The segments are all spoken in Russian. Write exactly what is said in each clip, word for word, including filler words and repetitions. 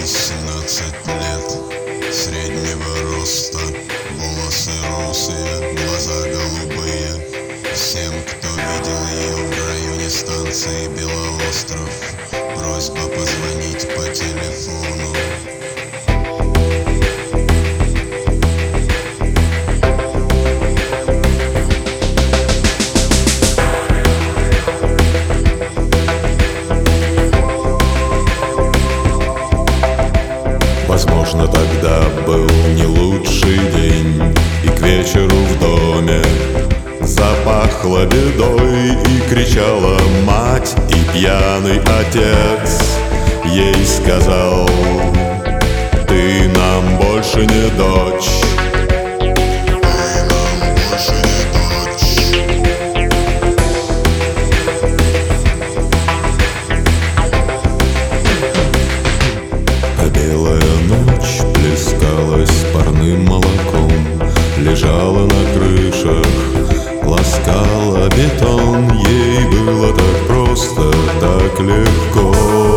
восемнадцать лет, среднего роста, волосы русые, глаза голубые. Всем, кто видел ее в районе станции Белоостров, просьба позвонить по телефону. Возможно, тогда был не лучший день, и к вечеру в доме запахло бедой, и кричала мать, и пьяный отец ей сказал: ты нам больше не дочь. Парным молоком лежала на крышах, ласкала бетон. Ей было так просто, так легко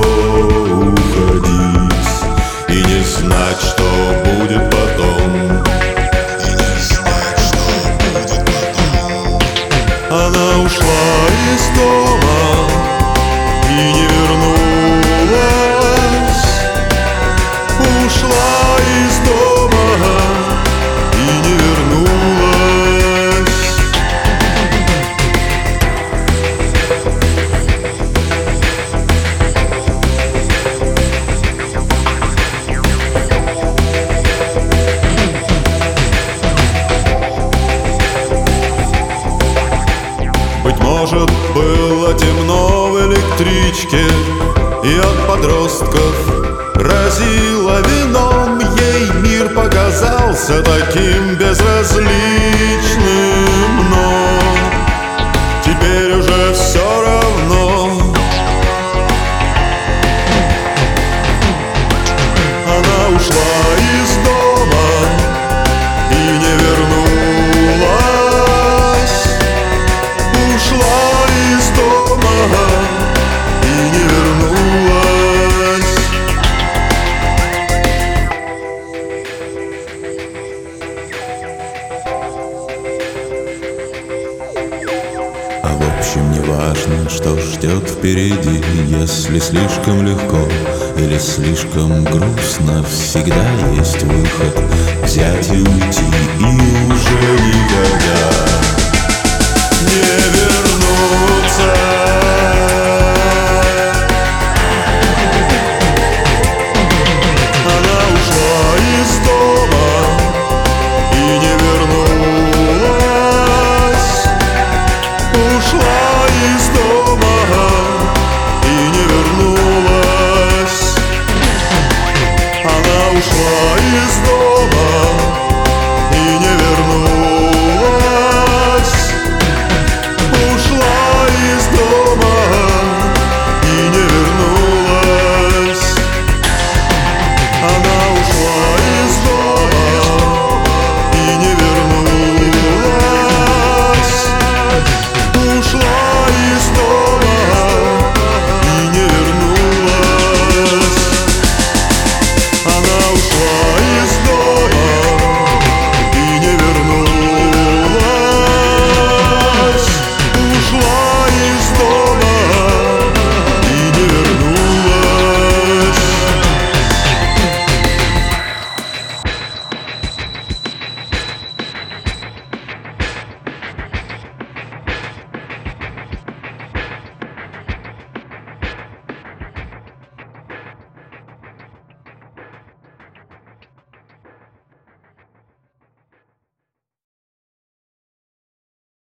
уходить и не знать, что будет потом. И не знать, что будет потом. Она ушла из дома и не вернулась. Ушла из дома и не вернулась. Быть может, было темно в электричке, и от подростков разило вином. Ей мир показался таким безразличным, но теперь уже все равно. Она ушла из дома и не вернулась. Ушла из дома и не вернулась. А в общем, не важно, что ждет впереди. Если слишком легко или слишком грустно, всегда есть выход — взять и уйти, и уже никогда не вернуться.